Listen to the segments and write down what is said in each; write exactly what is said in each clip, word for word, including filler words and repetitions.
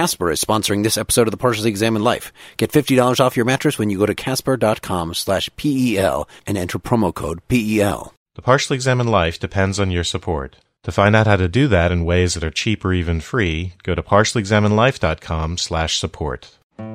Casper is sponsoring this episode of The Partially Examined Life. Get fifty dollars off your mattress when you go to casper.com slash PEL and enter promo code P E L. The Partially Examined Life depends on your support. To find out how to do that in ways that are cheap or even free, go to partiallyexaminedlife.com slash support.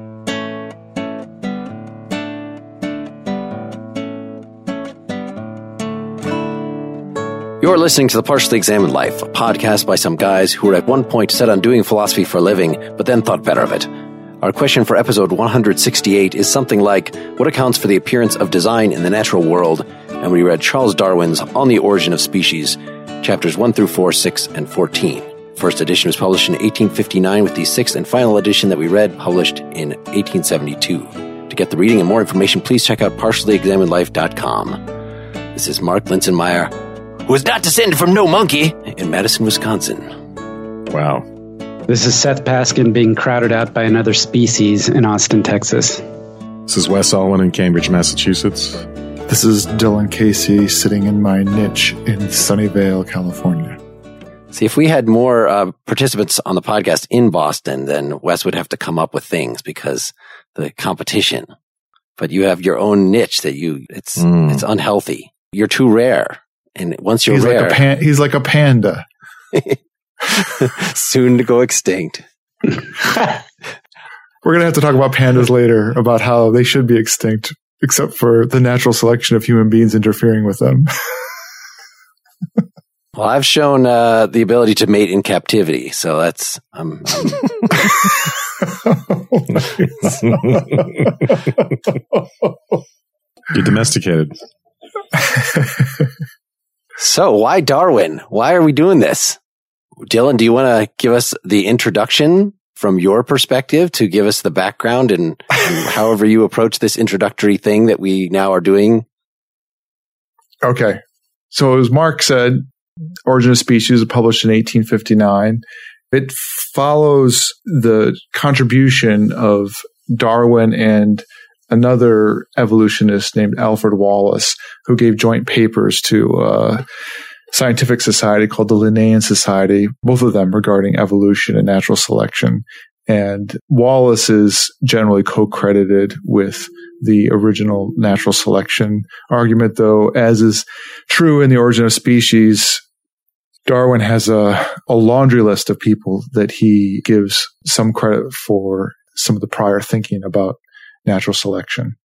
You're listening to The Partially Examined Life, a podcast by some guys who were at one point set on doing philosophy for a living, but then thought better of it. Our question for episode one sixty-eight is something like, what accounts for the appearance of design in the natural world? And we read Charles Darwin's On the Origin of Species, chapters one through four, six, and fourteen. First edition was published in eighteen fifty-nine, with the sixth and final edition that we read published in eighteen seventy-two. To get the reading and more information, please check out partially examined life dot com. This is Mark Linsenmeyer, who is not descended from no monkey, in Madison, Wisconsin. Wow. This is Seth Paskin being crowded out by another species in Austin, Texas. This is Wes Alwyn in Cambridge, Massachusetts. This is Dylan Casey sitting in my niche in Sunnyvale, California. See, if we had more uh, participants on the podcast in Boston, then Wes would have to come up with things because the competition. But you have your own niche that you, it's mm. it's unhealthy. You're too rare. And once you're he's rare, like a pan- he's like a panda, soon to go extinct. We're gonna have to talk about pandas later, about how they should be extinct, except for the natural selection of human beings interfering with them. Well, I've shown uh, the ability to mate in captivity, so that's um, You're domesticated. So why Darwin? Why are we doing this? Dylan, do you want to give us the introduction from your perspective to give us the background and, and however you approach this introductory thing that we now are doing? Okay. So as Mark said, Origin of Species was published in eighteen fifty-nine. It follows the contribution of Darwin and another evolutionist named Alfred Wallace, who gave joint papers to a scientific society called the Linnaean Society, both of them regarding evolution and natural selection. And Wallace is generally co-credited with the original natural selection argument, though, as is true in The Origin of Species, Darwin has a, a laundry list of people that he gives some credit for some of the prior thinking about natural selection.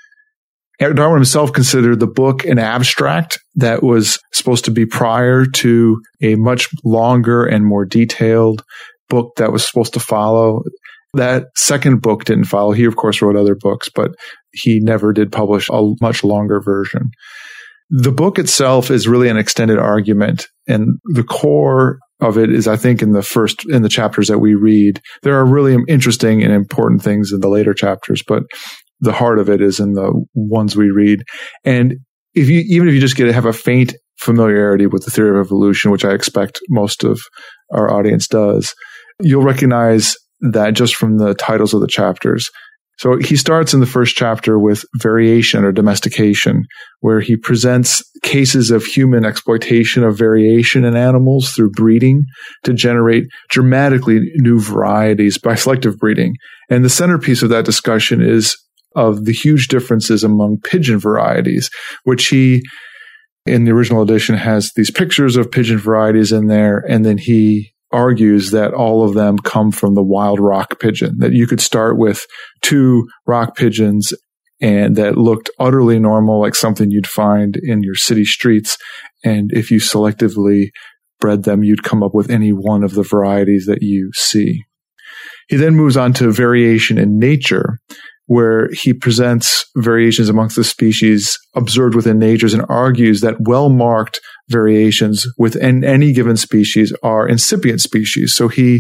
Darwin himself considered the book an abstract that was supposed to be prior to a much longer and more detailed book that was supposed to follow. That second book didn't follow. He, of course, wrote other books, but he never did publish a much longer version. The book itself is really an extended argument, and the core of it is, I think, in the first, in the chapters that we read. There are really interesting and important things in the later chapters, but the heart of it is in the ones we read. And if you, even if you just get to have a faint familiarity with the theory of evolution, which I expect most of our audience does, you'll recognize that just from the titles of the chapters. So he starts in the first chapter with variation or domestication, where he presents cases of human exploitation of variation in animals through breeding to generate dramatically new varieties by selective breeding. And the centerpiece of that discussion is of the huge differences among pigeon varieties, which he, in the original edition, has these pictures of pigeon varieties in there, and then he argues that all of them come from the wild rock pigeon, that you could start with two rock pigeons and that looked utterly normal, like something you'd find in your city streets. And if you selectively bred them, you'd come up with any one of the varieties that you see. He then moves on to variation in nature, where he presents variations amongst the species observed within nature and argues that well-marked variations within any given species are incipient species. So he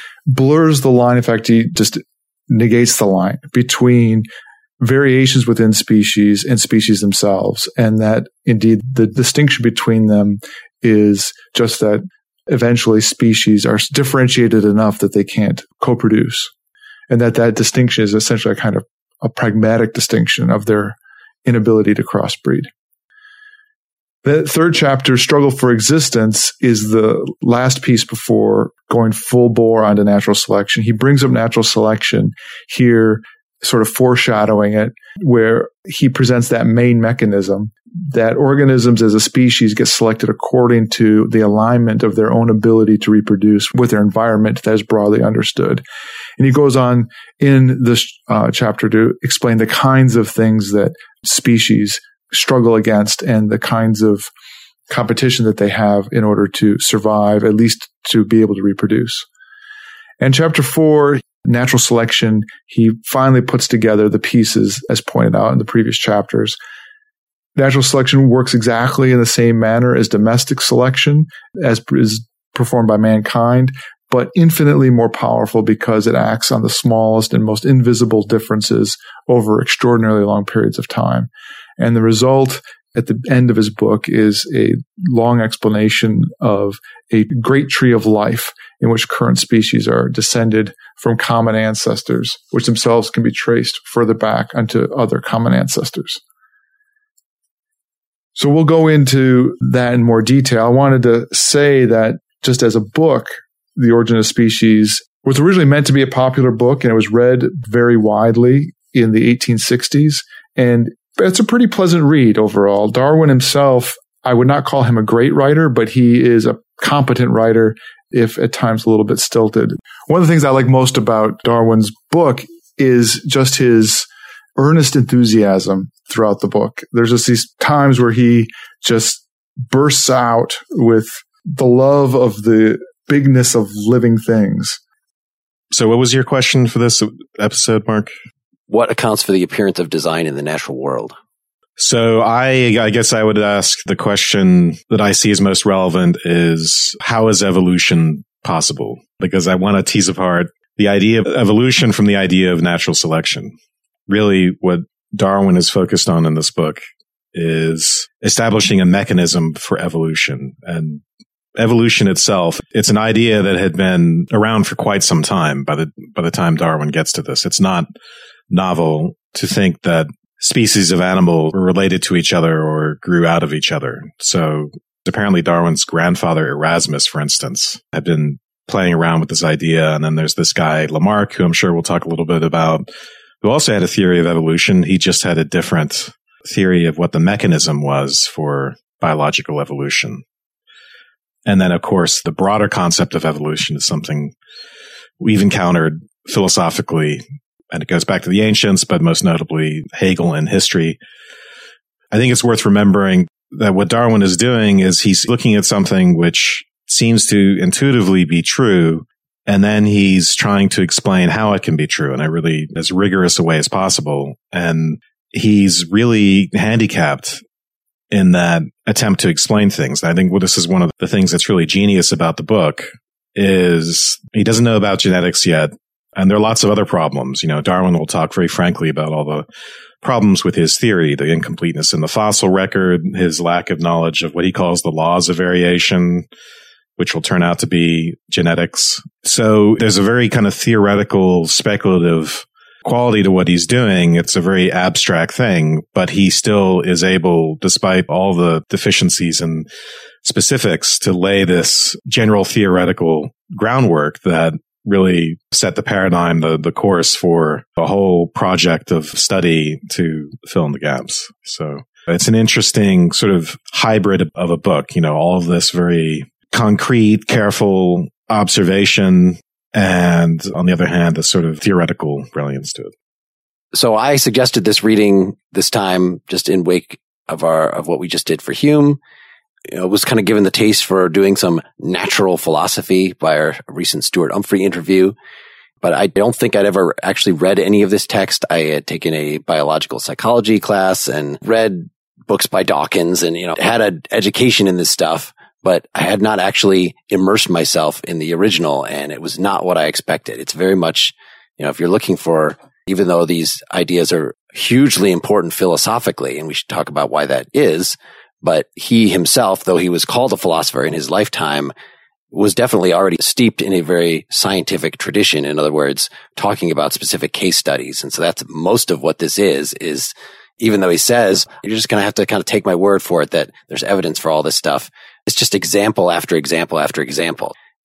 blurs the line. In fact, he just negates the line between variations within species and species themselves, and that indeed the distinction between them is just that eventually species are differentiated enough that they can't co-produce. And that that distinction is essentially a kind of a pragmatic distinction of their inability to crossbreed. The third chapter, Struggle for Existence, is the last piece before going full bore onto natural selection. He brings up natural selection here, sort of foreshadowing it, where he presents that main mechanism that organisms as a species get selected according to the alignment of their own ability to reproduce with their environment that is broadly understood. And he goes on in this uh, chapter to explain the kinds of things that species struggle against and the kinds of competition that they have in order to survive, at least to be able to reproduce. And chapter four, natural selection, he finally puts together the pieces as pointed out in the previous chapters. Natural selection works exactly in the same manner as domestic selection, as is performed by mankind, but infinitely more powerful because it acts on the smallest and most invisible differences over extraordinarily long periods of time. And the result at the end of his book is a long explanation of a great tree of life in which current species are descended from common ancestors, which themselves can be traced further back onto other common ancestors. So we'll go into that in more detail. I wanted to say that just as a book, The Origin of Species was originally meant to be a popular book, and it was read very widely in the eighteen sixties. And it's a pretty pleasant read overall. Darwin himself, I would not call him a great writer, but he is a competent writer, if at times a little bit stilted. One of the things I like most about Darwin's book is just his earnest enthusiasm throughout the book. There's just these times where he just bursts out with the love of the bigness of living things. So what was your question for this episode, Mark? What accounts for the appearance of design in the natural world? So I, I guess I would ask the question that I see as most relevant is, how is evolution possible? Because I want to tease apart the idea of evolution from the idea of natural selection. Really, what Darwin is focused on in this book is establishing a mechanism for evolution. And evolution itself, it's an idea that had been around for quite some time by the by the time Darwin gets to this. It's not novel to think that species of animal were related to each other or grew out of each other. So apparently Darwin's grandfather Erasmus, for instance, had been playing around with this idea. And then there's this guy Lamarck, who I'm sure we'll talk a little bit about, who also had a theory of evolution. He just had a different theory of what the mechanism was for biological evolution. And then, of course, the broader concept of evolution is something we've encountered philosophically, and it goes back to the ancients, but most notably Hegel in history. I think it's worth remembering that what Darwin is doing is he's looking at something which seems to intuitively be true, and then he's trying to explain how it can be true in a really as rigorous a way as possible. And he's really handicapped in that attempt to explain things. I think well, this is one of the things that's really genius about the book is he doesn't know about genetics yet. And there are lots of other problems. You know, Darwin will talk very frankly about all the problems with his theory, the incompleteness in the fossil record, his lack of knowledge of what he calls the laws of variation, which will turn out to be genetics. So there's a very kind of theoretical, speculative quality to what he's doing. It's a very abstract thing, but he still is able, despite all the deficiencies and specifics, to lay this general theoretical groundwork that really set the paradigm, the, the course for a whole project of study to fill in the gaps. So it's an interesting sort of hybrid of a book, you know, all of this very concrete, careful observation, and on the other hand, a sort of theoretical brilliance to it. So I suggested this reading this time just in wake of our of what we just did for Hume. You know, it was kind of given the taste for doing some natural philosophy by our recent Stuart Humphrey interview. But I don't think I'd ever actually read any of this text. I had taken a biological psychology class and read books by Dawkins and, you know, had an education in this stuff, but I had not actually immersed myself in the original, and it was not what I expected. It's very much, you know, if you're looking for, even though these ideas are hugely important philosophically, and we should talk about why that is, but he himself, though he was called a philosopher in his lifetime, was definitely already steeped in a very scientific tradition. In other words, talking about specific case studies. And so that's most of what this is, is even though he says, you're just going to have to kind of take my word for it that there's evidence for all this stuff. It's just example after example after example.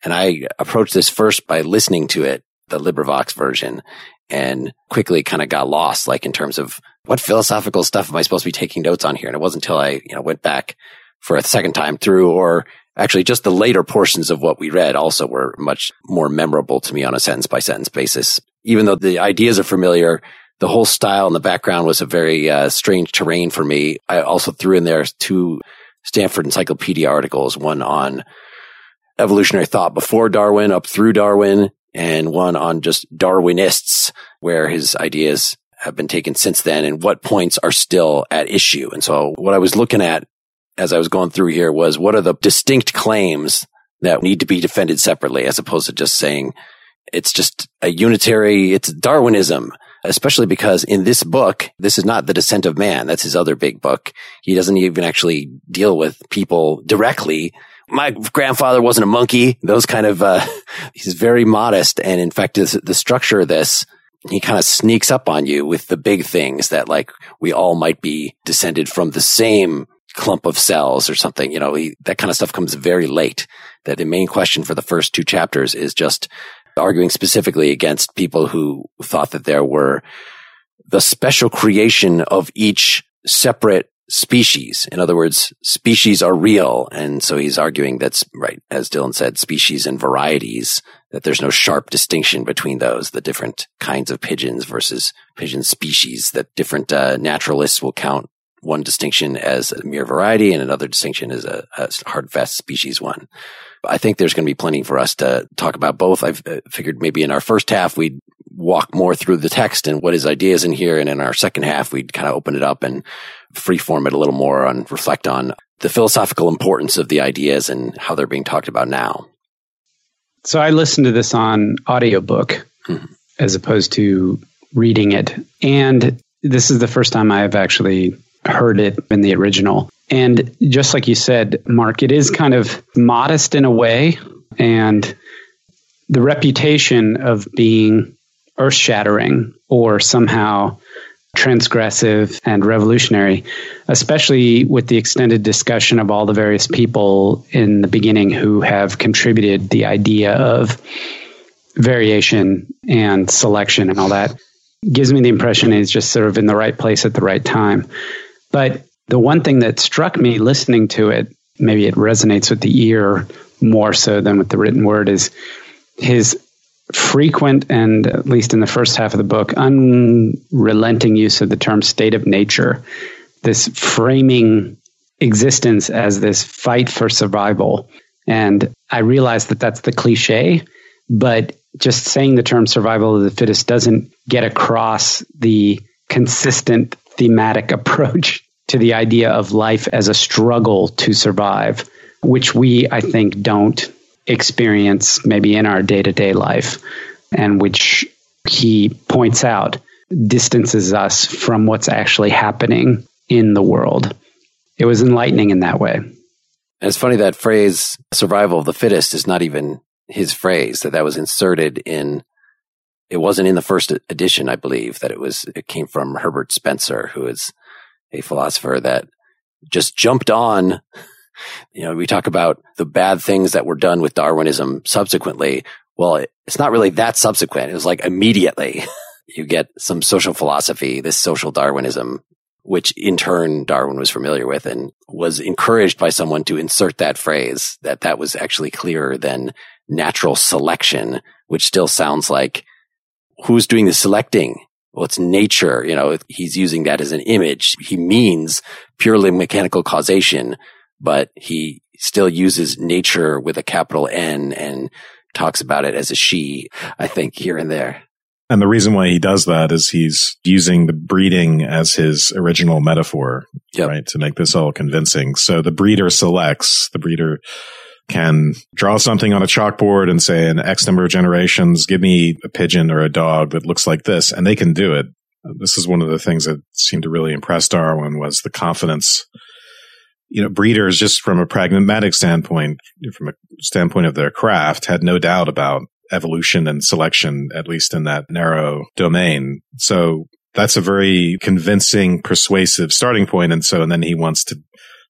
And I approached this first by listening to it, the LibriVox version, and quickly kind of got lost, like in terms of what philosophical stuff am I supposed to be taking notes on here? And it wasn't until I, you know, went back for a second time through, or actually just the later portions of what we read also were much more memorable to me on a sentence by sentence basis. Even though the ideas are familiar, the whole style and the background was a very uh, strange terrain for me. I also threw in there two Stanford Encyclopedia articles, one on evolutionary thought before Darwin up through Darwin, and one on just Darwinists, where his ideas have been taken since then and what points are still at issue. And so what I was looking at as I was going through here was what are the distinct claims that need to be defended separately, as opposed to just saying it's just a unitary, it's Darwinism, especially because in this book, this is not The Descent of Man. That's his other big book. He doesn't even actually deal with people directly. My grandfather wasn't a monkey. Those kind of, uh, he's very modest. And in fact, this, the structure of this, he kind of sneaks up on you with the big things that like we all might be descended from the same clump of cells or something. You know, he, that kind of stuff comes very late. That the main question for the first two chapters is just arguing specifically against people who thought that there were the special creation of each separate species. In other words, species are real. And so he's arguing that's right, as Dylan said, species and varieties, that there's no sharp distinction between those, the different kinds of pigeons versus pigeon species, that different uh, naturalists will count one distinction as a mere variety and another distinction as a, a hard, fast species one. I think there's going to be plenty for us to talk about both. I've figured maybe in our first half, we'd walk more through the text and what his ideas in here. And in our second half, we'd kind of open it up and freeform it a little more and reflect on the philosophical importance of the ideas and how they're being talked about now. So I listened to this on audiobook mm-hmm. as opposed to reading it. And this is the first time I've actually heard it in the original. And just like you said, Mark, it is kind of modest in a way. And the reputation of being earth-shattering or somehow transgressive and revolutionary, especially with the extended discussion of all the various people in the beginning who have contributed the idea of variation and selection and all that, gives me the impression he's just sort of in the right place at the right time. But the one thing that struck me listening to it, maybe it resonates with the ear more so than with the written word, is his frequent and, at least in the first half of the book, unrelenting use of the term state of nature, this framing existence as this fight for survival. And I realize that that's the cliche, but just saying the term survival of the fittest doesn't get across the consistent thematic approach to the idea of life as a struggle to survive, which we, I think, don't experience maybe in our day-to-day life, and which he points out distances us from what's actually happening in the world. It was enlightening in that way. And it's funny that phrase, survival of the fittest, is not even his phrase, that that was inserted in, it wasn't in the first edition, I believe, that it was, it came from Herbert Spencer, who is a philosopher that just jumped on. You know, we talk about the bad things that were done with Darwinism subsequently. Well, it, it's not really that subsequent. It was like immediately you get some social philosophy, this social Darwinism, which in turn Darwin was familiar with and was encouraged by someone to insert that phrase, that that was actually clearer than natural selection, which still sounds like who's doing the selecting? Well, it's nature. You know, he's using that as an image. He means purely mechanical causation, but he still uses nature with a capital N and talks about it as a she, I think, here and there. And the reason why he does that is he's using the breeding as his original metaphor, yep. right, to make this all convincing. So the breeder selects, the breeder can draw something on a chalkboard and say, in X number of generations, give me a pigeon or a dog that looks like this, and they can do it. This is one of the things that seemed to really impress Darwin, was the confidence. You know, breeders, just from a pragmatic standpoint, from a standpoint of their craft, had no doubt about evolution and selection, at least in that narrow domain. So that's a very convincing, persuasive starting point. And so, and then he wants to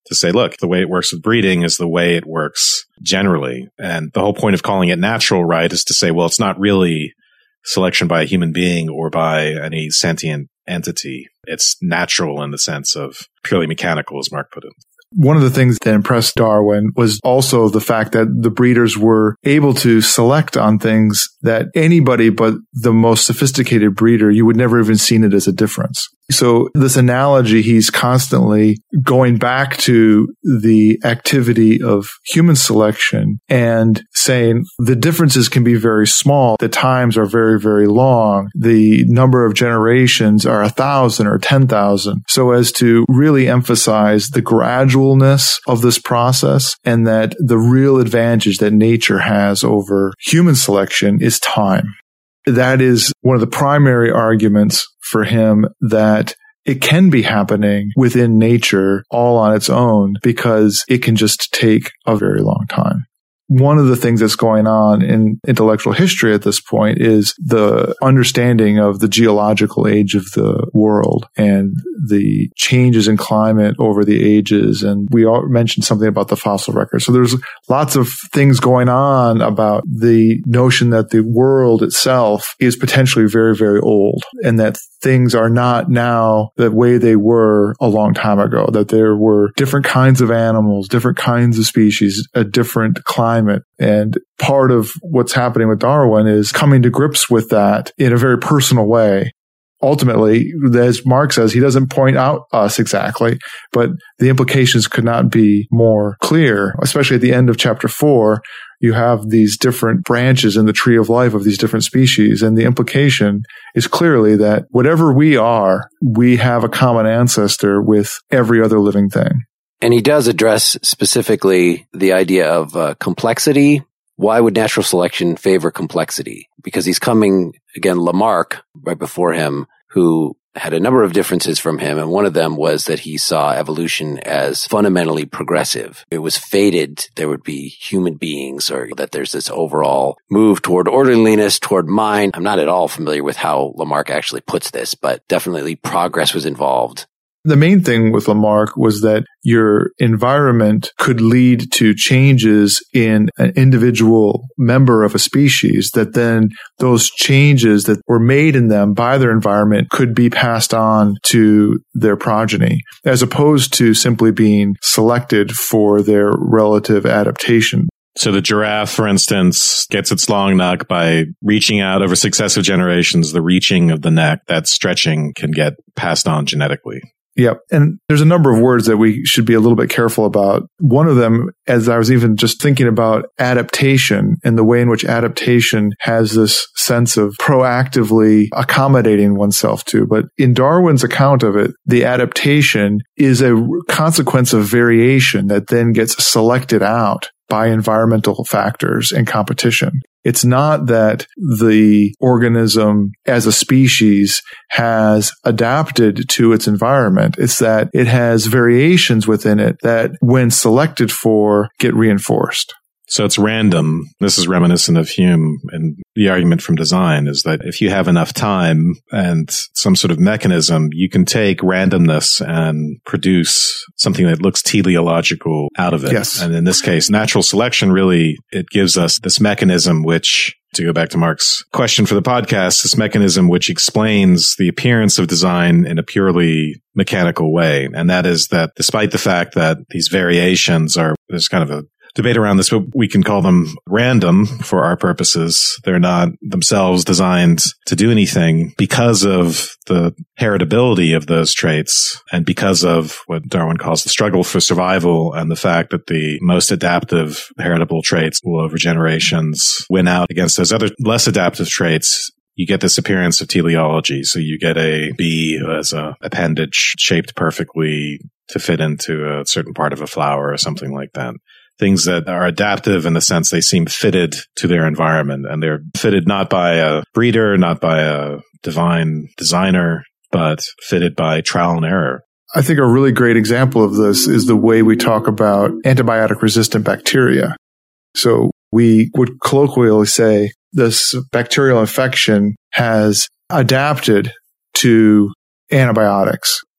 to say, look, the way it works with breeding is the way it works generally. And the whole point of calling it natural, right, is to say, well, it's not really selection by a human being or by any sentient entity. It's natural in the sense of purely mechanical, as Mark put it. One of the things that impressed Darwin was also the fact that the breeders were able to select on things that anybody but the most sophisticated breeder, you would never even seen it as a difference. So this analogy, he's constantly going back to the activity of human selection and saying the differences can be very small. The times are very, very long. The number of generations are a thousand or ten thousand. So as to really emphasize the gradualness of this process and that the real advantage that nature has over human selection is time. That is one of the primary arguments for him that it can be happening within nature all on its own because it can just take a very long time. One of the things that's going on in intellectual history at this point is the understanding of the geological age of the world and the changes in climate over the ages. And we all mentioned something about the fossil record. So there's lots of things going on about the notion that the world itself is potentially very, very old and that things are not now the way they were a long time ago, that there were different kinds of animals, different kinds of species, a different climate. And part of what's happening with Darwin is coming to grips with that in a very personal way. Ultimately, as Mark says, he doesn't point out us exactly, but the implications could not be more clear, especially at the end of chapter four. You have these different branches in the tree of life of these different species. And the implication is clearly that whatever we are, we have a common ancestor with every other living thing. And he does address specifically the idea of uh, complexity. Why would natural selection favor complexity? Because he's coming, again, Lamarck, right before him, who had a number of differences from him. And one of them was that he saw evolution as fundamentally progressive. It was fated there would be human beings, or that there's this overall move toward orderliness, toward mind. I'm not at all familiar with how Lamarck actually puts this, but definitely progress was involved. The main thing with Lamarck was that your environment could lead to changes in an individual member of a species, that then those changes that were made in them by their environment could be passed on to their progeny, as opposed to simply being selected for their relative adaptation. So the giraffe, for instance, gets its long neck by reaching out over successive generations. The reaching of the neck, that stretching, can get passed on genetically. Yep. And there's a number of words that we should be a little bit careful about. One of them, as I was even just thinking about adaptation and the way in which adaptation has this sense of proactively accommodating oneself to. But in Darwin's account of it, the adaptation is a consequence of variation that then gets selected out by environmental factors and competition. It's not that the organism as a species has adapted to its environment. It's that it has variations within it that, when selected for, get reinforced. So it's random. This is reminiscent of Hume, and the argument from design is that if you have enough time and some sort of mechanism, you can take randomness and produce something that looks teleological out of it. Yes. And in this case, natural selection really, it gives us this mechanism which, to go back to Mark's question for the podcast, this mechanism which explains the appearance of design in a purely mechanical way. And that is that despite the fact that these variations are, there's kind of a debate around this, but we can call them random for our purposes. They're not themselves designed to do anything because of the heritability of those traits and because of what Darwin calls the struggle for survival and the fact that the most adaptive heritable traits will over generations win out against those other less adaptive traits. You get this appearance of teleology. So you get a bee as a appendage shaped perfectly to fit into a certain part of a flower or something like that. Things that are adaptive in the sense they seem fitted to their environment, and they're fitted not by a breeder, not by a divine designer, but fitted by trial and error. I think a really great example of this is the way we talk about antibiotic-resistant bacteria. So we would colloquially say this bacterial infection has adapted to antibiotics.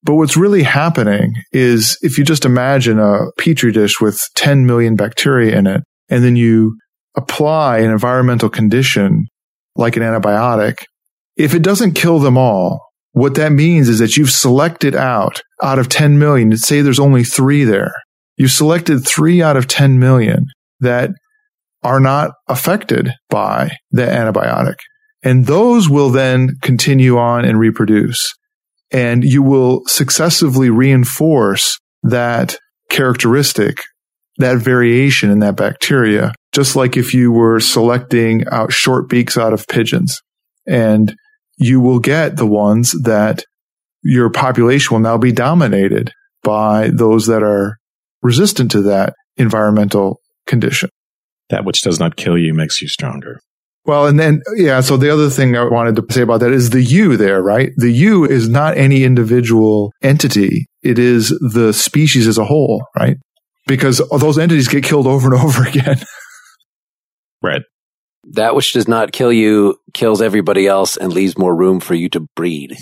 But what's really happening is if you just imagine a petri dish with ten million bacteria in it, and then you apply an environmental condition like an antibiotic, if it doesn't kill them all, what that means is that you've selected out, out of ten million, let's say there's only three there. You selected three out of ten million that are not affected by the antibiotic. And those will then continue on and reproduce. And you will successively reinforce that characteristic, that variation in that bacteria, just like if you were selecting out short beaks out of pigeons. And you will get the ones that your population will now be dominated by those that are resistant to that environmental condition. That which does not kill you makes you stronger. Well, and then, yeah, so the other thing I wanted to say about that is the you there, right? The you is not any individual entity. It is the species as a whole, right? Because those entities get killed over and over again. Right. That which does not kill you kills everybody else and leaves more room for you to breed.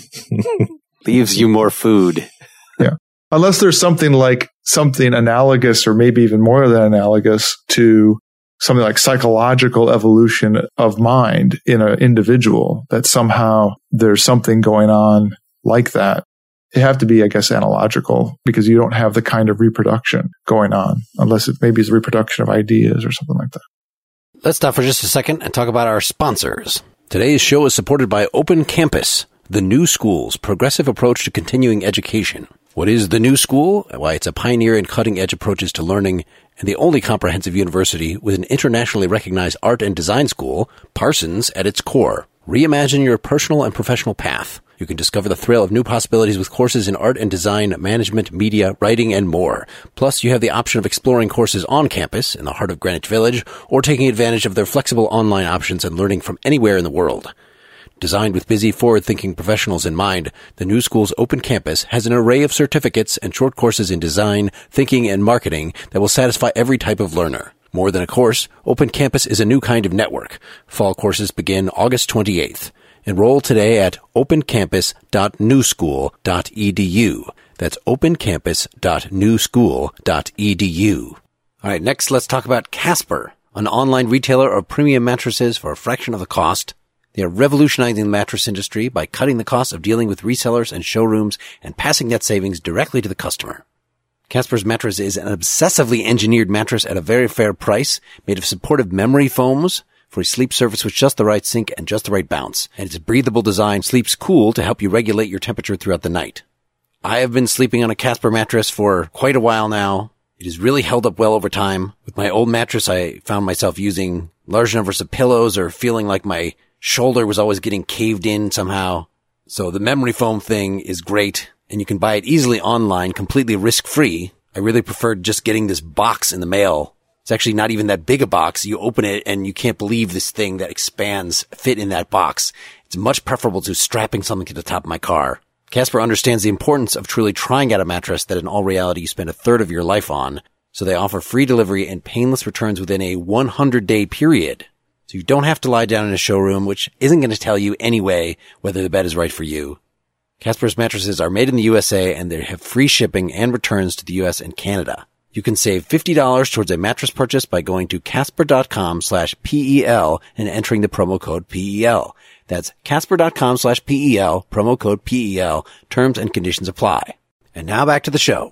Leaves you more food. Yeah. Unless there's something like something analogous or maybe even more than analogous to something like psychological evolution of mind in an individual, that somehow there's something going on like that. It have to be, I guess, analogical because you don't have the kind of reproduction going on unless it maybe is a reproduction of ideas or something like that. Let's stop for just a second and talk about our sponsors. Today's show is supported by Open Campus, the new school's progressive approach to continuing education. What is the new school? Why, it's a pioneer in cutting-edge approaches to learning and the only comprehensive university with an internationally recognized art and design school, Parsons, at its core. Reimagine your personal and professional path. You can discover the thrill of new possibilities with courses in art and design, management, media, writing, and more. Plus, you have the option of exploring courses on campus in the heart of Greenwich Village or taking advantage of their flexible online options and learning from anywhere in the world. Designed with busy, forward-thinking professionals in mind, the new school's Open Campus has an array of certificates and short courses in design, thinking, and marketing that will satisfy every type of learner. More than a course, Open Campus is a new kind of network. Fall courses begin August twenty-eighth. Enroll today at open campus dot new school dot e d u. That's open campus dot new school dot e d u. All right, next let's talk about Casper, an online retailer of premium mattresses for a fraction of the cost. They are revolutionizing the mattress industry by cutting the cost of dealing with resellers and showrooms and passing that savings directly to the customer. Casper's mattress is an obsessively engineered mattress at a very fair price, made of supportive memory foams for a sleep surface with just the right sink and just the right bounce. And its breathable design sleeps cool to help you regulate your temperature throughout the night. I have been sleeping on a Casper mattress for quite a while now. It has really held up well over time. With my old mattress, I found myself using large numbers of pillows or feeling like my shoulder was always getting caved in somehow. So the memory foam thing is great, and you can buy it easily online, completely risk-free. I really preferred just getting this box in the mail. It's actually not even that big a box. You open it and you can't believe this thing that expands fit in that box. It's much preferable to strapping something to the top of my car. Casper understands the importance of truly trying out a mattress that in all reality you spend a third of your life on. So they offer free delivery and painless returns within a one hundred day period. So you don't have to lie down in a showroom, which isn't going to tell you anyway whether the bed is right for you. Casper's mattresses are made in the U S A and they have free shipping and returns to the U S and Canada. You can save fifty dollars towards a mattress purchase by going to casper.com slash PEL and entering the promo code P E L. That's casper.com slash PEL, promo code P E L. Terms and conditions apply. And now back to the show.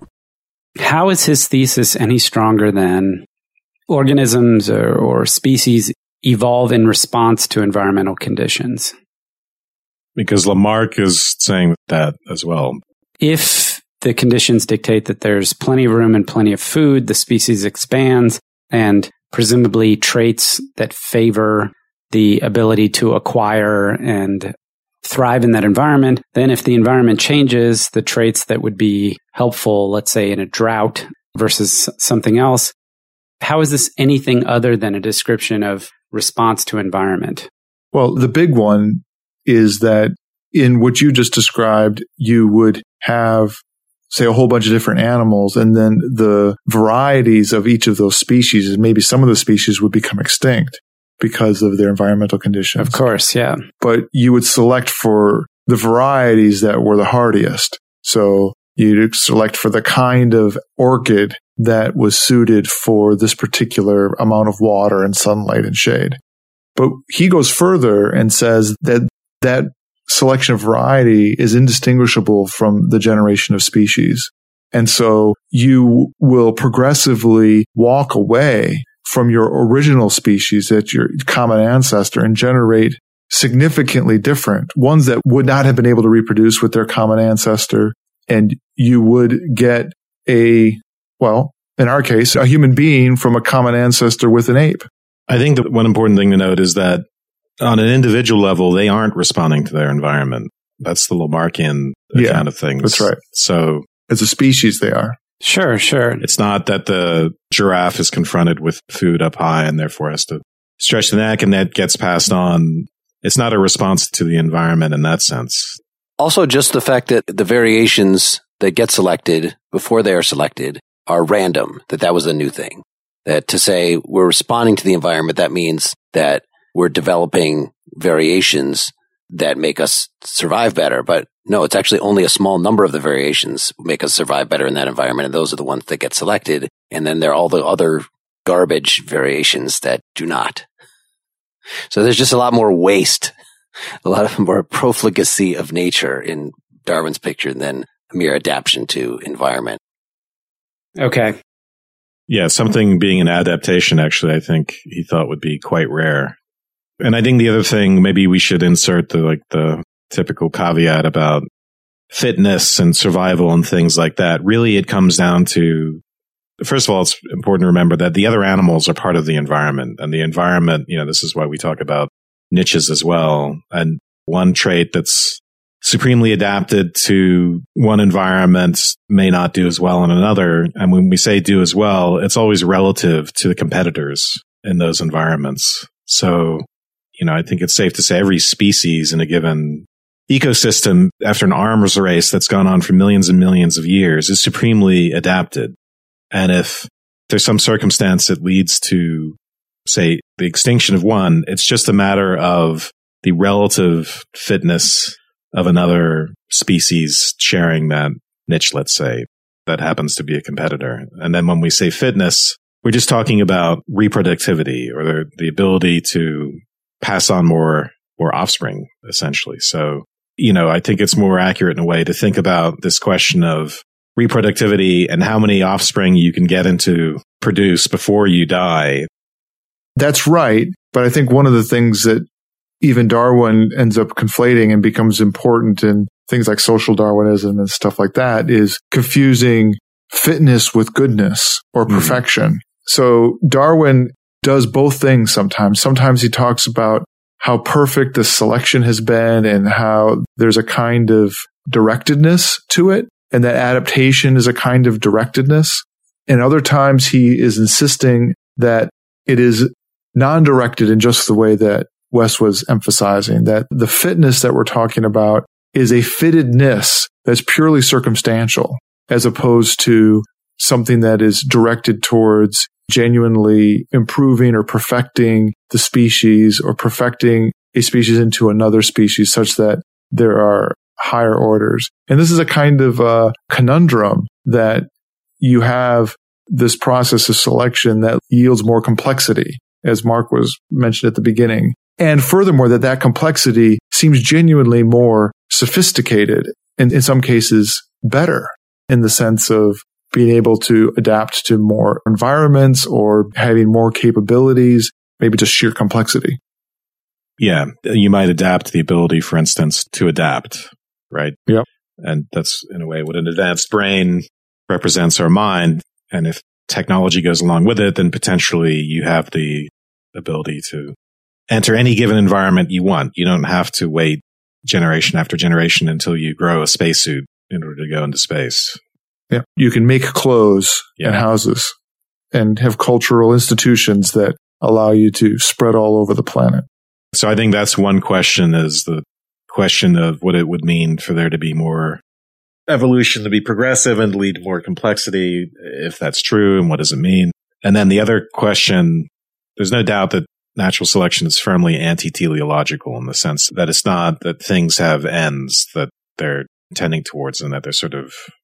How is his thesis any stronger than organisms or, or species evolve in response to environmental conditions? Because Lamarck is saying that as well. If the conditions dictate that there's plenty of room and plenty of food, the species expands, and presumably traits that favor the ability to acquire and thrive in that environment. Then if the environment changes, the traits that would be helpful, let's say in a drought versus something else, how is this anything other than a description of response to environment? Well, the big one is that in what you just described, you would have, say, a whole bunch of different animals, and then the varieties of each of those species, maybe some of the species would become extinct because of their environmental conditions. Of course, yeah. But you would select for the varieties that were the hardiest. So You'd select for the kind of orchid that was suited for this particular amount of water and sunlight and shade. But he goes further and says that that selection of variety is indistinguishable from the generation of species. And so you will progressively walk away from your original species, that your common ancestor, and generate significantly different ones that would not have been able to reproduce with their common ancestor. And you would get a, well, in our case, a human being from a common ancestor with an ape. I think that one important thing to note is that on an individual level, they aren't responding to their environment. That's the Lamarckian Yeah, account of things. that's right. So As a species, they are. Sure, sure. it's not that the giraffe is confronted with food up high and therefore has to stretch the neck and that gets passed on. It's not a response to the environment in that sense. Also, just the fact that the variations that get selected before they are selected are random, that that was a new thing. That to say we're responding to the environment, that means that we're developing variations that make us survive better. But no, it's actually only a small number of the variations make us survive better in that environment. And those are the ones that get selected. And then there are all the other garbage variations that do not. So there's just a lot more waste, a lot of more profligacy of nature in Darwin's picture than mere adaptation to environment. Okay. Yeah, something being an adaptation, actually, I think he thought would be quite rare. And I think the other thing, maybe we should insert the like the typical caveat about fitness and survival and things like that. Really, it comes down to, first of all, it's important to remember that the other animals are part of the environment. And the environment, you know, this is why we talk about niches as well. And one trait that's supremely adapted to one environment may not do as well in another. And when we say do as well, it's always relative to the competitors in those environments. So, you know, I think it's safe to say every species in a given ecosystem, after an arms race that's gone on for millions and millions of years, is supremely adapted. And if there's some circumstance that leads to, say, the extinction of one, it's just a matter of the relative fitness of another species sharing that niche, let's say, that happens to be a competitor. And then when we say fitness, we're just talking about reproductivity or the, the ability to pass on more, more offspring, essentially. So, you know, I think it's more accurate in a way to think about this question of reproductivity and how many offspring you can get into produce before you die. That's right. But I think one of the things that even Darwin ends up conflating and becomes important in things like social Darwinism and stuff like that is confusing fitness with goodness or perfection. Mm. So Darwin does both things sometimes. Sometimes he talks about how perfect the selection has been and how there's a kind of directedness to it, and that adaptation is a kind of directedness. And other times he is insisting that it is non-directed in just the way that Wes was emphasizing, that the fitness that we're talking about is a fittedness that's purely circumstantial, as opposed to something that is directed towards genuinely improving or perfecting the species or perfecting a species into another species such that there are higher orders. And this is a kind of uh, conundrum that you have this process of selection that yields more complexity, as Mark was mentioned at the beginning. And furthermore, that that complexity seems genuinely more sophisticated and in some cases better in the sense of being able to adapt to more environments or having more capabilities, maybe just sheer complexity. Yeah, you might adapt the ability, for instance, to adapt, right? Yep. And that's, in a way, what an advanced brain represents our mind. And if technology goes along with it, then potentially you have the ability to enter any given environment you want. You don't have to wait generation after generation until you grow a spacesuit in order to go into space. Yeah. You can make clothes Yeah. and houses and have cultural institutions that allow you to spread all over the planet. So I think that's one question, is the question of what it would mean for there to be more evolution, to be progressive and lead to more complexity, if that's true, and what does it mean? And then the other question, there's no doubt that natural selection is firmly anti-teleological in the sense that it's not that things have ends that they're tending towards and that they're sort of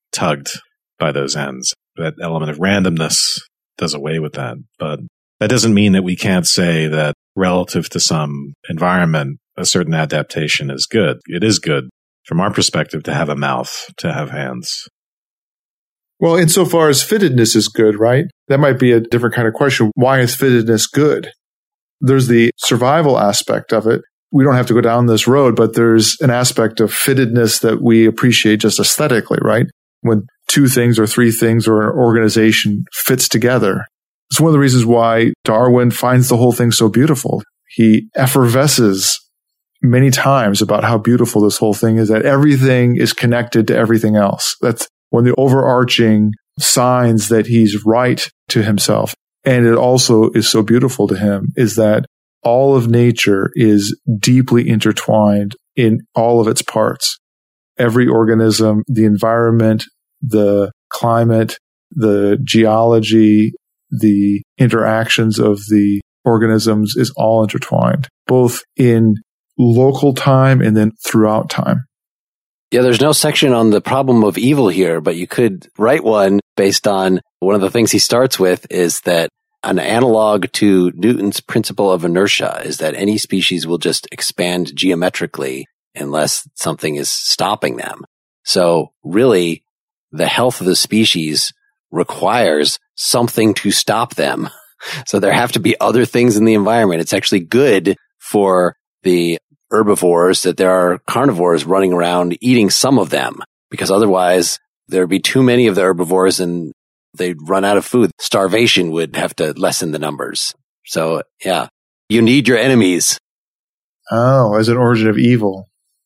tugged by those ends. That element of randomness does away with that. But that doesn't mean that we can't say that relative to some environment, a certain adaptation is good. It is good from our perspective to have a mouth, to have hands. Well, insofar as fittedness is good, right? That might be a different kind of question. Why is fittedness good? There's the survival aspect of it. We don't have to go down this road, but there's an aspect of fittedness that we appreciate just aesthetically, right? When two things or three things or an organization fits together. It's one of the reasons why Darwin finds the whole thing so beautiful. He effervesces many times about how beautiful this whole thing is, that everything is connected to everything else. That's one of the overarching signs that he's right to himself. And it also is so beautiful to him is that all of nature is deeply intertwined in all of its parts. Every organism, the environment, the climate, the geology, the interactions of the organisms is all intertwined, both in local time and then throughout time. Yeah, there's no section on the problem of evil here, but you could write one based on one of the things he starts with is that an analog to Newton's principle of inertia is that any species will just expand geometrically unless something is stopping them. So really, the health of the species requires something to stop them. So there have to be other things in the environment. It's actually good for the herbivores that there are carnivores running around eating some of them, because otherwise there'd be too many of the herbivores and they'd run out of food. Starvation would have to lessen the numbers. So yeah, you need your enemies. Oh, as an origin of evil.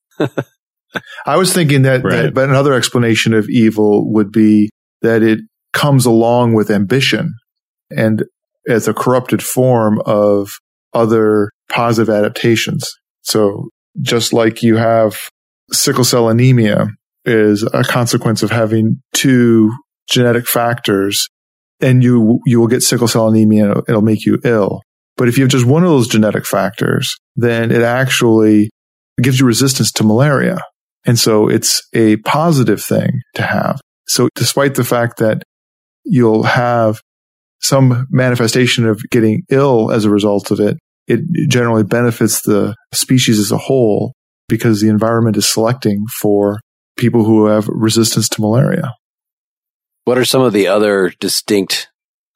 I was thinking that, right. that, but another explanation of evil would be that it comes along with ambition and as a corrupted form of other positive adaptations. So just like you have sickle cell anemia is a consequence of having two genetic factors, and you you will get sickle cell anemia and it'll make you ill. But if you have just one of those genetic factors, then it actually gives you resistance to malaria. And so it's a positive thing to have. So despite the fact that you'll have some manifestation of getting ill as a result of it, it generally benefits the species as a whole because the environment is selecting for people who have resistance to malaria. What are some of the other distinct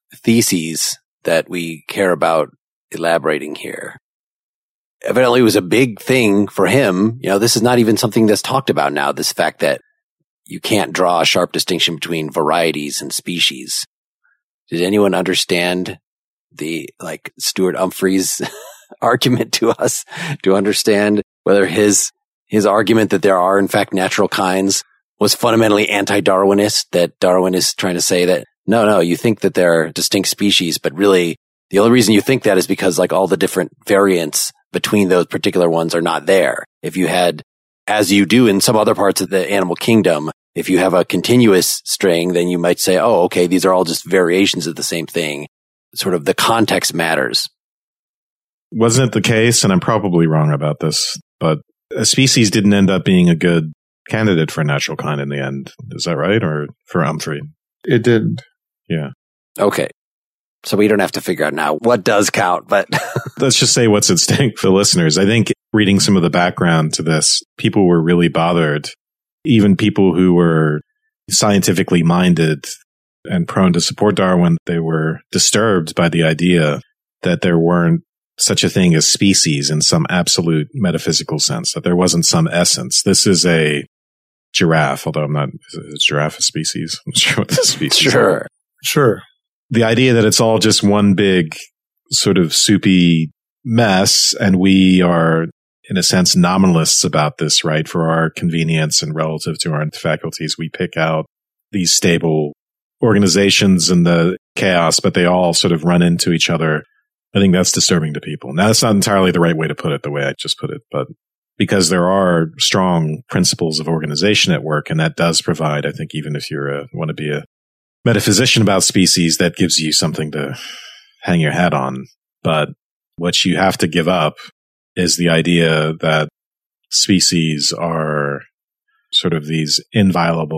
theses that we care about elaborating here? Evidently, it was a big thing for him. You know, this is not even something that's talked about now, this fact that you can't draw a sharp distinction between varieties and species. Did anyone understand the, like, Stuart Humphreys argument to us to understand whether his, his argument that there are, in fact, natural kinds was fundamentally anti-Darwinist, that Darwin is trying to say that, no, no, you think that there are distinct species, but really the only reason you think that is because, like, all the different variants between those particular ones are not there. If you had, as you do in some other parts of the animal kingdom, if you have a continuous string, then you might say, oh, okay, these are all just variations of the same thing. Sort of the context matters. Wasn't it the case, and I'm probably wrong about this, but a species didn't end up being a good candidate for a natural kind in the end. Is that right? Or for Humphrey? It didn't. Yeah. Okay. So we don't have to figure out now what does count, but let's just say what's at stake for listeners. I think reading some of the background to this, people were really bothered. Even people who were scientifically minded and prone to support Darwin, they were disturbed by the idea that there weren't such a thing as species in some absolute metaphysical sense, that there wasn't some essence. This is a giraffe, although I'm not, is a giraffe a species? I'm not sure what the species is. Sure. Are. Sure. The idea that it's all just one big sort of soupy mess, and we are, in a sense, nominalists about this, right? For our convenience and relative to our faculties, we pick out these stable organizations and the chaos, but they all sort of run into each other. I think that's disturbing to people. Now, that's not entirely the right way to put it, the way I just put it, but because there are strong principles of organization at work, and that does provide, I think, even if you want to be a metaphysician about species, that gives you something to hang your hat on. But what you have to give up is the idea that species are sort of these inviolable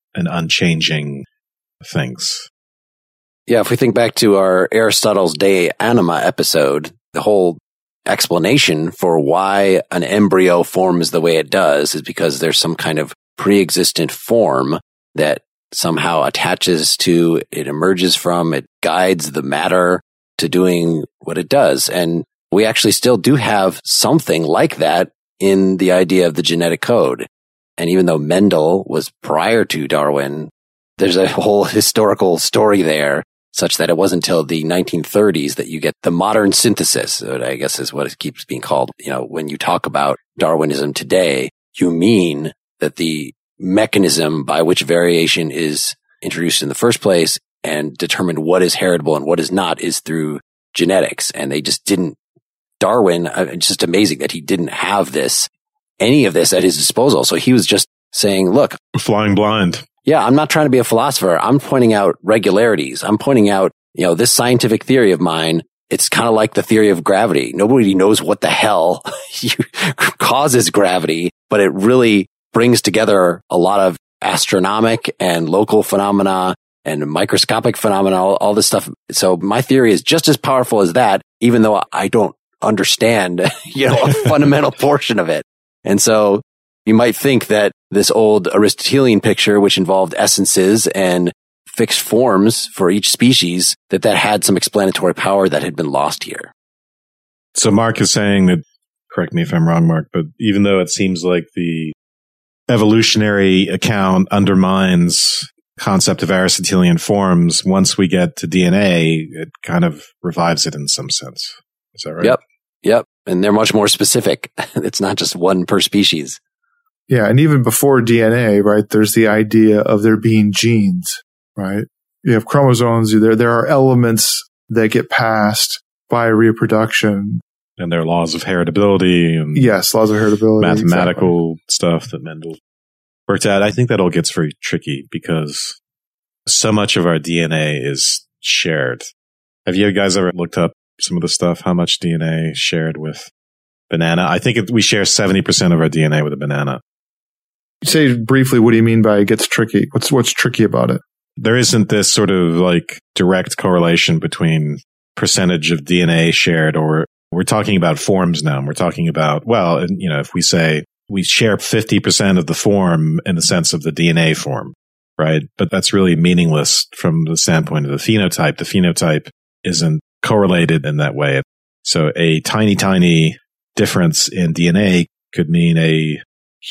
and unchanging things. Yeah, if we think back to our Aristotle's De Anima episode, the whole explanation for why an embryo forms the way it does is because there's some kind of pre-existent form that somehow attaches to, it emerges from, it guides the matter to doing what it does. And we actually still do have something like that in the idea of the genetic code. And even though Mendel was prior to Darwin, there's a whole historical story there, such that it wasn't until the nineteen thirties that you get the modern synthesis, I guess is what it keeps being called. You know, when you talk about Darwinism today, you mean that the mechanism by which variation is introduced in the first place and determined what is heritable and what is not is through genetics. And they just didn't, Darwin, it's just amazing that he didn't have this, any of this at his disposal. So he was just saying, look, flying blind. Yeah, I'm not trying to be a philosopher. I'm pointing out regularities. I'm pointing out, you know, this scientific theory of mine, it's kind of like the theory of gravity. Nobody knows what the hell causes gravity, but it really brings together a lot of astronomic and local phenomena and microscopic phenomena, all, all this stuff. So my theory is just as powerful as that, even though I don't understand, you know, a fundamental portion of it. And so you might think that this old Aristotelian picture, which involved essences and fixed forms for each species, that that had some explanatory power that had been lost here. So Mark is saying that, correct me if I'm wrong, Mark, but even though it seems like the evolutionary account undermines concept of Aristotelian forms, once we get to D N A, it kind of revives it in some sense. Is that right? Yep. Yep. And they're much more specific. It's not just one per species. Yeah. And even before D N A, right, there's the idea of there being genes, right? You have chromosomes. There, there are elements that get passed by reproduction. And there are laws of heritability and yes, laws of heritability, mathematical exactly. stuff that Mendel worked out. I think that all gets very tricky because so much of our D N A is shared. Have you guys ever looked up some of the stuff, how much D N A shared with banana? I think it, we share seventy percent of our D N A with a banana. Say briefly, what do you mean by it gets tricky? What's what's tricky about it? There isn't this sort of like direct correlation between percentage of D N A shared, or we're talking about forms now. And we're talking about, well, you know, if we say we share fifty percent of the form in the sense of the D N A form, right? But that's really meaningless from the standpoint of the phenotype. The phenotype isn't correlated in that way. So a tiny, tiny difference in D N A could mean a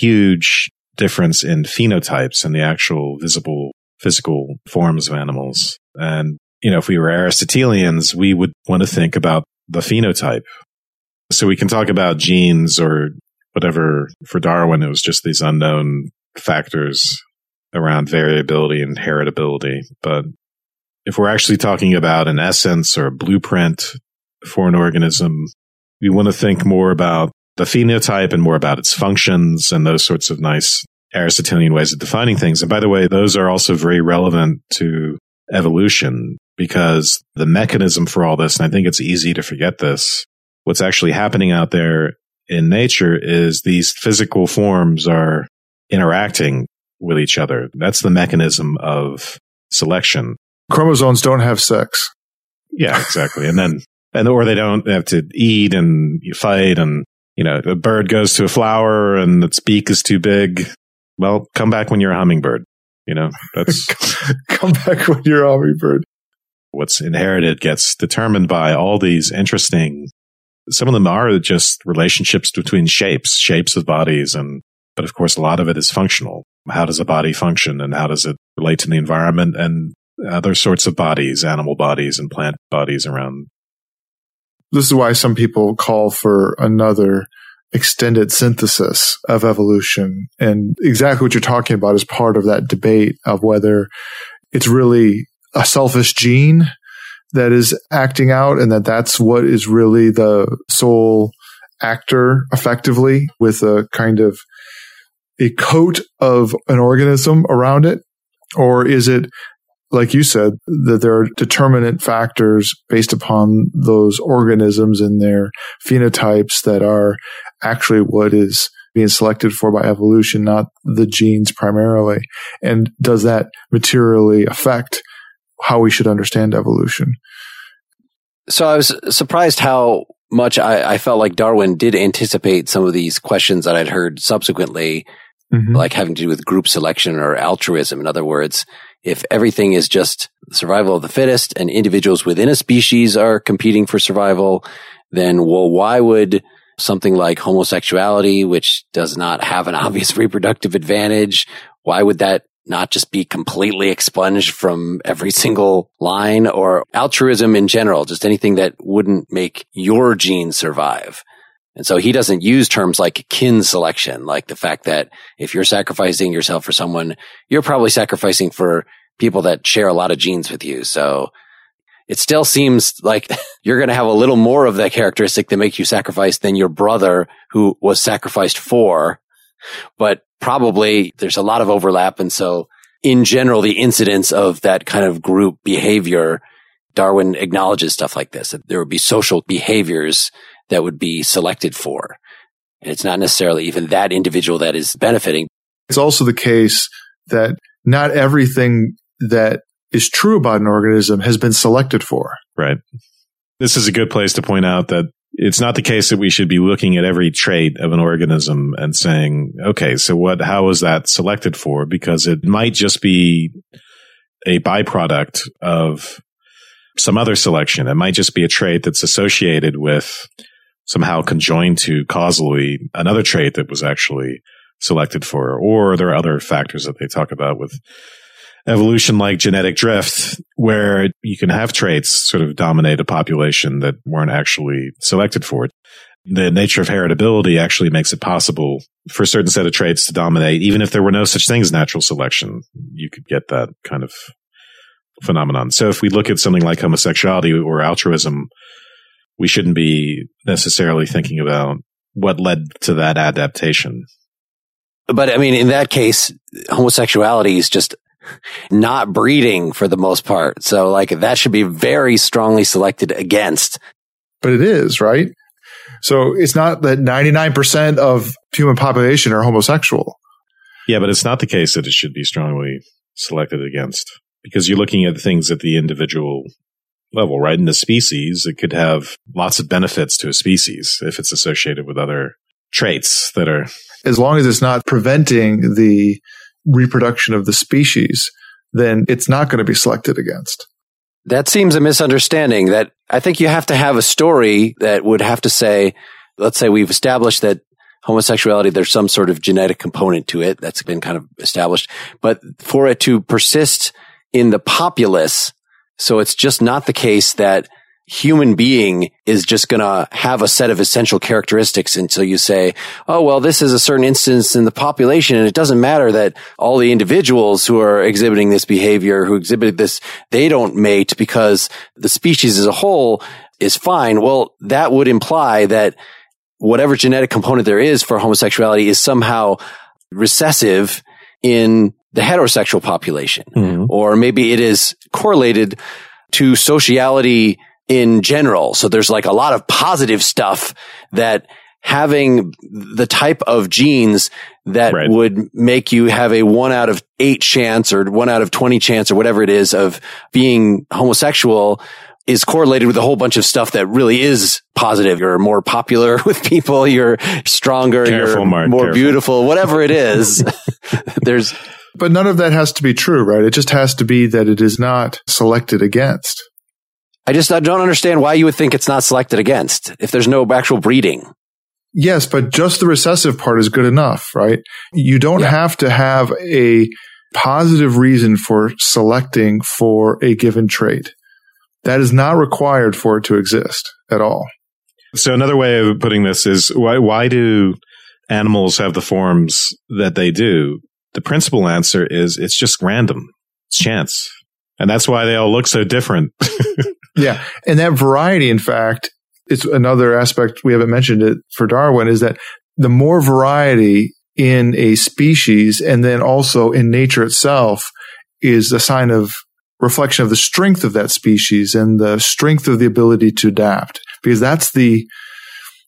huge difference in phenotypes and the actual visible physical forms of animals. And, you know, if we were Aristotelians, we would want to think about the phenotype. So we can talk about genes or whatever. For Darwin, it was just these unknown factors around variability and heritability. But if we're actually talking about an essence or a blueprint for an organism, we want to think more about the phenotype and more about its functions and those sorts of nice Aristotelian ways of defining things. And by the way, those are also very relevant to evolution because the mechanism for all this, and I think it's easy to forget this, what's actually happening out there in nature is these physical forms are interacting with each other. That's the mechanism of selection. Chromosomes don't have sex. Yeah, exactly. And then, and or they don't have to eat and fight. And, you know, a bird goes to a flower and its beak is too big. Well, come back when you're a hummingbird. You know, that's come back when you're a hummingbird. What's inherited gets determined by all these interesting, some of them are just relationships between shapes, shapes of bodies. And, but of course, a lot of it is functional. How does a body function and how does it relate to the environment and other sorts of bodies, animal bodies and plant bodies around? This is why some people call for another extended synthesis of evolution. And exactly what you're talking about is part of that debate of whether it's really a selfish gene that is acting out and that that's what is really the sole actor effectively with a kind of a coat of an organism around it? Or is it, like you said, that there are determinant factors based upon those organisms and their phenotypes that are actually what is being selected for by evolution, not the genes primarily? And does that materially affect how we should understand evolution? So I was surprised how much I, I felt like Darwin did anticipate some of these questions that I'd heard subsequently, mm-hmm. like having to do with group selection or altruism. In other words, if everything is just survival of the fittest and individuals within a species are competing for survival, then, well, why would something like homosexuality, which does not have an obvious reproductive advantage, why would that not just be completely expunged from every single line? Or altruism in general, just anything that wouldn't make your genes survive. And so he doesn't use terms like kin selection, like the fact that if you're sacrificing yourself for someone, you're probably sacrificing for people that share a lot of genes with you. So it still seems like you're going to have a little more of that characteristic that makes you sacrifice than your brother who was sacrificed for. But probably there's a lot of overlap. And so in general, the incidence of that kind of group behavior, Darwin acknowledges stuff like this, that there would be social behaviors that would be selected for. And it's not necessarily even that individual that is benefiting. It's also the case that not everything that is true about an organism has been selected for. Right. This is a good place to point out that it's not the case that we should be looking at every trait of an organism and saying, okay, so what, how was that selected for? Because it might just be a byproduct of some other selection. It might just be a trait that's associated with, somehow conjoined to causally, another trait that was actually selected for. Or there are other factors that they talk about with evolution, like genetic drift, where you can have traits sort of dominate a population that weren't actually selected for it. The nature of heritability actually makes it possible for a certain set of traits to dominate, even if there were no such thing as natural selection. You could get that kind of phenomenon. So if we look at something like homosexuality or altruism, we shouldn't be necessarily thinking about what led to that adaptation. But I mean, in that case, homosexuality is just not breeding for the most part. So like that should be very strongly selected against. But it is, right? So it's not that ninety-nine percent of human population are homosexual. Yeah, but it's not the case that it should be strongly selected against, because you're looking at things at the individual level, right? In the species, it could have lots of benefits to a species if it's associated with other traits that are... As long as it's not preventing the reproduction of the species, then it's not going to be selected against. That seems a misunderstanding. That I think you have to have a story that would have to say, let's say we've established that homosexuality, there's some sort of genetic component to it that's been kind of established, but for it to persist in the populace, so it's just not the case that human being is just going to have a set of essential characteristics until you say, oh, well, this is a certain instance in the population, and it doesn't matter that all the individuals who are exhibiting this behavior, who exhibit this, they don't mate because the species as a whole is fine. Well, that would imply that whatever genetic component there is for homosexuality is somehow recessive in the heterosexual population. Mm-hmm. Or maybe it is correlated to sociality in general. So there's like a lot of positive stuff that having the type of genes that right. would make you have a one out of eight chance or one out of twenty chance or whatever it is of being homosexual is correlated with a whole bunch of stuff that really is positive. You're more popular with people. You're stronger. Careful, you're Mark, more careful. beautiful, whatever it is. There's, But none of that has to be true, right? It just has to be that it is not selected against. I just I don't understand why you would think it's not selected against if there's no actual breeding. Yes, but just the recessive part is good enough, right? You don't yeah. have to have a positive reason for selecting for a given trait. That is not required for it to exist at all. So another way of putting this is why why do animals have the forms that they do? The principal answer is it's just random. It's chance. And that's why they all look so different. Yeah. And that variety, in fact, it's another aspect we haven't mentioned it for Darwin, is that the more variety in a species and then also in nature itself is a sign of reflection of the strength of that species and the strength of the ability to adapt. Because that's the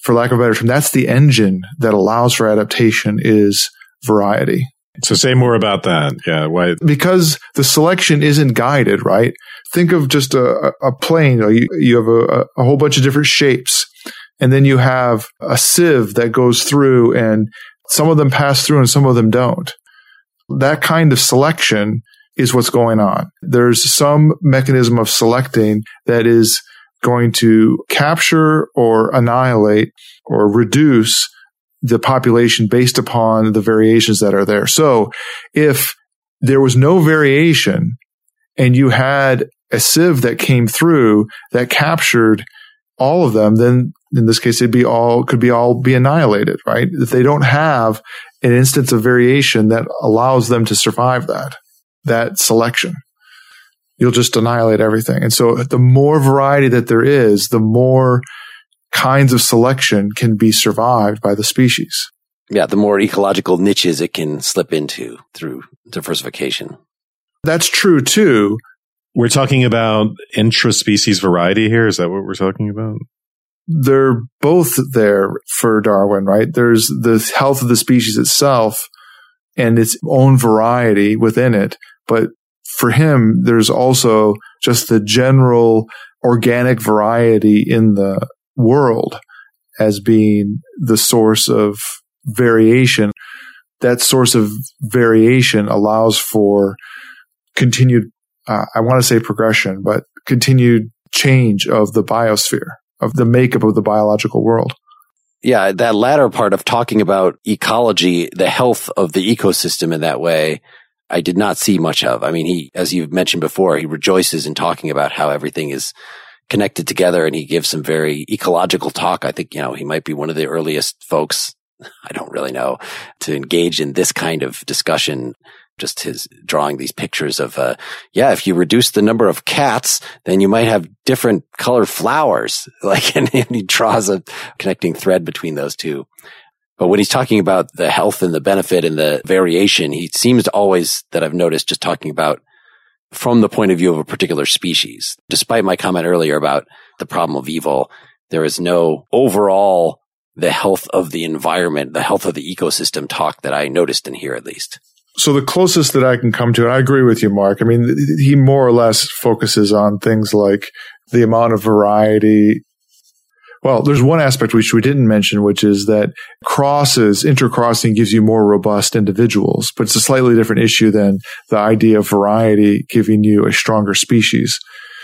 for lack of a better term, that's the engine that allows for adaptation is variety. So say more about that. Yeah. Why? Because the selection isn't guided, right? Think of just a, a plane. You, you have a, a whole bunch of different shapes, and then you have a sieve that goes through, and some of them pass through and some of them don't. That kind of selection is what's going on. There's some mechanism of selecting that is going to capture or annihilate or reduce the population based upon the variations that are there. So if there was no variation and you had a sieve that came through that captured all of them, then in this case, it'd be all, could be all be annihilated, right? If they don't have an instance of variation that allows them to survive that, that selection, you'll just annihilate everything. And so the more variety that there is, the more kinds of selection can be survived by the species. Yeah, the more ecological niches it can slip into through diversification. That's true too. We're talking about intraspecies variety here. Is that what we're talking about? They're both there for Darwin, right? There's the health of the species itself and its own variety within it. But for him, there's also just the general organic variety in the world as being the source of variation. That source of variation allows for continued, uh, I want to say progression, but continued change of the biosphere, of the makeup of the biological world. Yeah, that latter part of talking about ecology, the health of the ecosystem in that way, I did not see much of. I mean, he, as you've mentioned before, he rejoices in talking about how everything is connected together, and he gives some very ecological talk. I think, you know, he might be one of the earliest folks, I don't really know, to engage in this kind of discussion. Just his drawing these pictures of, uh, yeah, if you reduce the number of cats, then you might have different colored flowers. Like, and he draws a connecting thread between those two. But when he's talking about the health and the benefit and the variation, he seems to always, that I've noticed, just talking about from the point of view of a particular species. Despite my comment earlier about the problem of evil, there is no overall the health of the environment, the health of the ecosystem talk that I noticed in here at least. So the closest that I can come to, and I agree with you, Mark, I mean, he more or less focuses on things like the amount of variety. Well, there's one aspect which we didn't mention, which is that crosses, intercrossing gives you more robust individuals, but it's a slightly different issue than the idea of variety giving you a stronger species.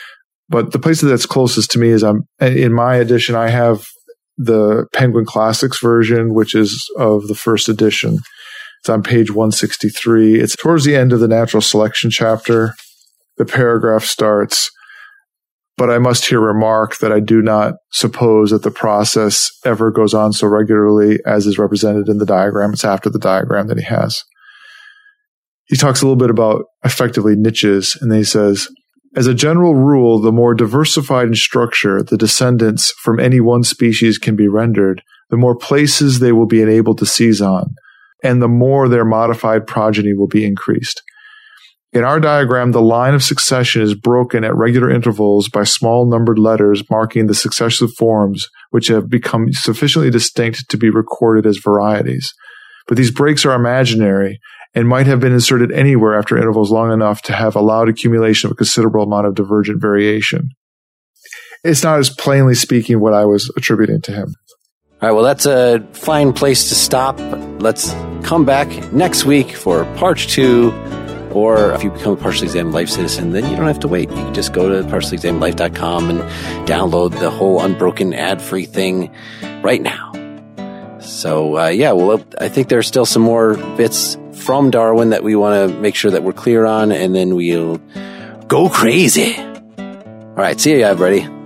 But the place that's closest to me is I'm, in my edition, I have the Penguin Classics version, which is of the first edition. It's on page one sixty-three. It's towards the end of the natural selection chapter. The paragraph starts, "But I must here remark that I do not suppose that the process ever goes on so regularly as is represented in the diagram." It's after the diagram that he has. He talks a little bit about effectively niches, and then he says, "As a general rule, the more diversified in structure the descendants from any one species can be rendered, the more places they will be enabled to seize on, and the more their modified progeny will be increased. In our diagram, the line of succession is broken at regular intervals by small numbered letters marking the successive forms which have become sufficiently distinct to be recorded as varieties. But these breaks are imaginary and might have been inserted anywhere after intervals long enough to have allowed accumulation of a considerable amount of divergent variation." It's not as plainly speaking what I was attributing to him. All right, well, that's a fine place to stop. Let's come back next week for part two. Or if you become a Partially Examined Life citizen, then you don't have to wait. You can just go to partially examined life dot com and download the whole unbroken ad-free thing right now. So, uh, yeah, well, I think there's still some more bits from Darwin that we want to make sure that we're clear on, and then we'll go crazy. All right, see you, everybody.